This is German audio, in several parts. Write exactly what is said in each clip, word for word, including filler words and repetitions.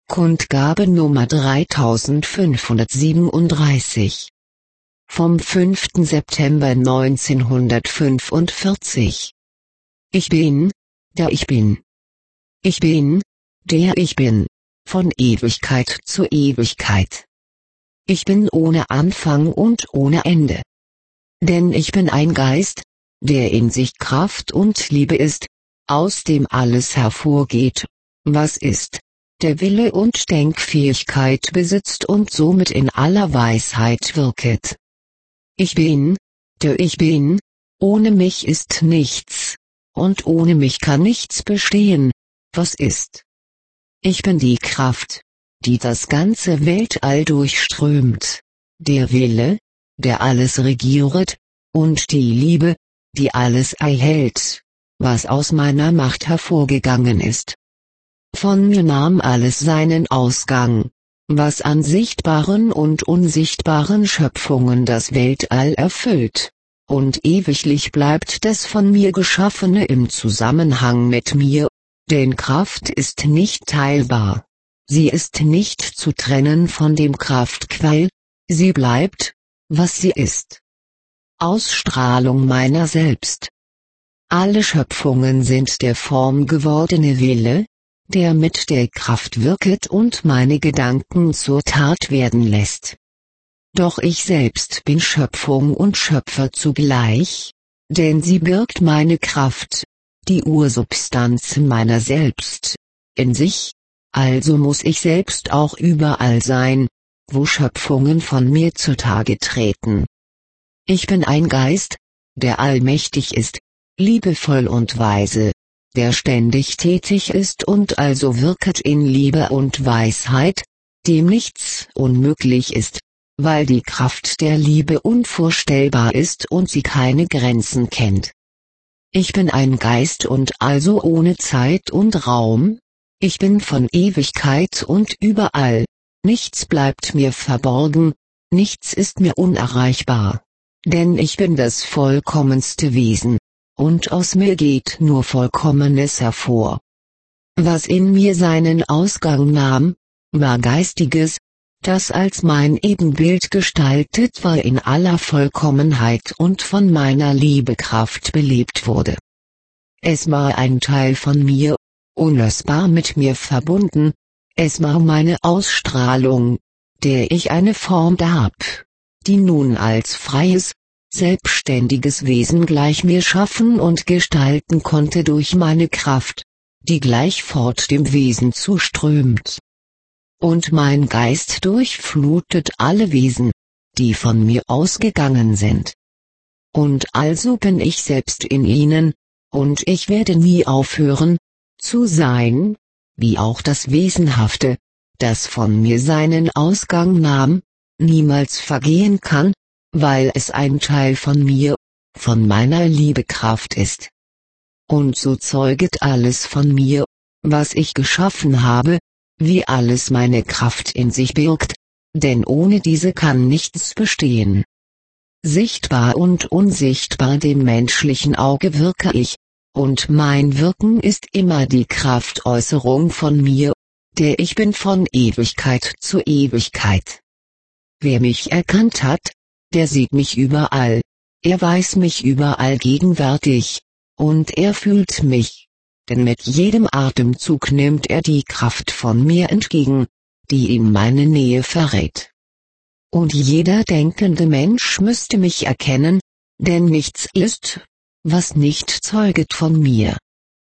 Kundgabe Nummer dreitausendfünfhundertsiebenunddreißig. Vom fünften September neunzehnhundertfünfundvierzig. Ich bin, der ich bin. Ich bin, der ich bin, von Ewigkeit zu Ewigkeit. Ich bin ohne Anfang und ohne Ende. Denn ich bin ein Geist, der in sich Kraft und Liebe ist, aus dem alles hervorgeht, was ist, der Wille und Denkfähigkeit besitzt und somit in aller Weisheit wirket. Ich bin, der ich bin, ohne mich ist nichts, und ohne mich kann nichts bestehen, was ist. Ich bin die Kraft, die das ganze Weltall durchströmt, der Wille, der alles regiert, und die Liebe, die alles erhält, was aus meiner Macht hervorgegangen ist. Von mir nahm alles seinen Ausgang, was an sichtbaren und unsichtbaren Schöpfungen das Weltall erfüllt, und ewiglich bleibt das von mir Geschaffene im Zusammenhang mit mir, denn Kraft ist nicht teilbar. Sie ist nicht zu trennen von dem Kraftquell, sie bleibt, was sie ist. Ausstrahlung meiner selbst. Alle Schöpfungen sind der Form gewordene Wille, der mit der Kraft wirket und meine Gedanken zur Tat werden lässt. Doch ich selbst bin Schöpfung und Schöpfer zugleich, denn sie birgt meine Kraft, die Ursubstanz meiner selbst, in sich, also muss ich selbst auch überall sein, wo Schöpfungen von mir zutage treten. Ich bin ein Geist, der allmächtig ist, liebevoll und weise, der ständig tätig ist und also wirket in Liebe und Weisheit, dem nichts unmöglich ist, weil die Kraft der Liebe unvorstellbar ist und sie keine Grenzen kennt. Ich bin ein Geist und also ohne Zeit und Raum, ich bin von Ewigkeit und überall, nichts bleibt mir verborgen, nichts ist mir unerreichbar, denn ich bin das vollkommenste Wesen, und aus mir geht nur Vollkommenes hervor. Was in mir seinen Ausgang nahm, war Geistiges, das als mein Ebenbild gestaltet war in aller Vollkommenheit und von meiner Liebekraft belebt wurde. Es war ein Teil von mir, unlösbar mit mir verbunden, es war meine Ausstrahlung, der ich eine Form gab, die nun als freies, selbstständiges Wesen gleich mir schaffen und gestalten konnte durch meine Kraft, die gleich fort dem Wesen zuströmt. Und mein Geist durchflutet alle Wesen, die von mir ausgegangen sind. Und also bin ich selbst in ihnen, und ich werde nie aufhören, zu sein, wie auch das Wesenhafte, das von mir seinen Ausgang nahm, niemals vergehen kann, weil es ein Teil von mir, von meiner Liebekraft ist. Und so zeuget alles von mir, was ich geschaffen habe, wie alles meine Kraft in sich birgt, denn ohne diese kann nichts bestehen. Sichtbar und unsichtbar dem menschlichen Auge wirke ich, und mein Wirken ist immer die Kraftäußerung von mir, der ich bin von Ewigkeit zu Ewigkeit. Wer mich erkannt hat, der sieht mich überall, er weiß mich überall gegenwärtig, und er fühlt mich, denn mit jedem Atemzug nimmt er die Kraft von mir entgegen, die ihm meine Nähe verrät. Und jeder denkende Mensch müsste mich erkennen, denn nichts ist, was nicht zeuget von mir.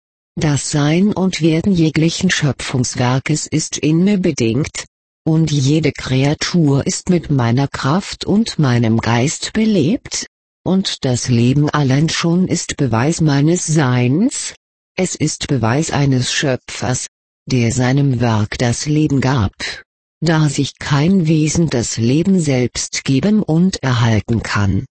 Das Sein und Werden jeglichen Schöpfungswerkes ist in mir bedingt, und jede Kreatur ist mit meiner Kraft und meinem Geist belebt, und das Leben allein schon ist Beweis meines Seins, es ist Beweis eines Schöpfers, der seinem Werk das Leben gab, da sich kein Wesen das Leben selbst geben und erhalten kann.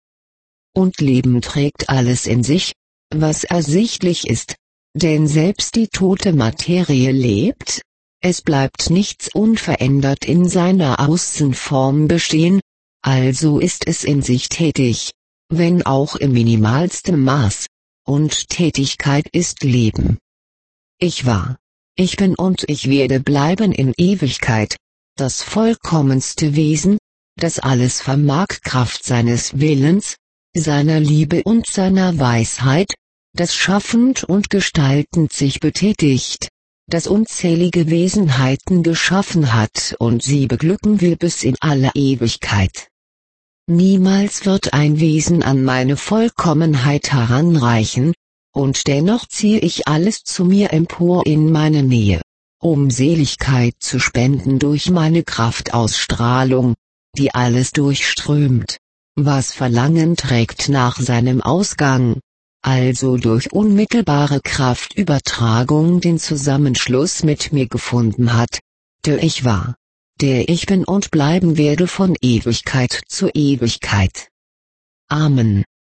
Und Leben trägt alles in sich, was ersichtlich ist, denn selbst die tote Materie lebt, es bleibt nichts unverändert in seiner Außenform bestehen, also ist es in sich tätig, wenn auch im minimalsten Maß, und Tätigkeit ist Leben. Ich war, Ich bin und ich werde bleiben in Ewigkeit, das vollkommenste Wesen, das alles vermag Kraft seines Willens, seiner Liebe und seiner Weisheit, das schaffend und gestaltend sich betätigt, das unzählige Wesenheiten geschaffen hat und sie beglücken will bis in alle Ewigkeit. Niemals wird ein Wesen an meine Vollkommenheit heranreichen, und dennoch ziehe ich alles zu mir empor in meine Nähe, um Seligkeit zu spenden durch meine Kraftausstrahlung, die alles durchströmt, was Verlangen trägt nach seinem Ausgang, also durch unmittelbare Kraftübertragung den Zusammenschluss mit mir gefunden hat, der ich war, der ich bin und bleiben werde von Ewigkeit zu Ewigkeit. Amen.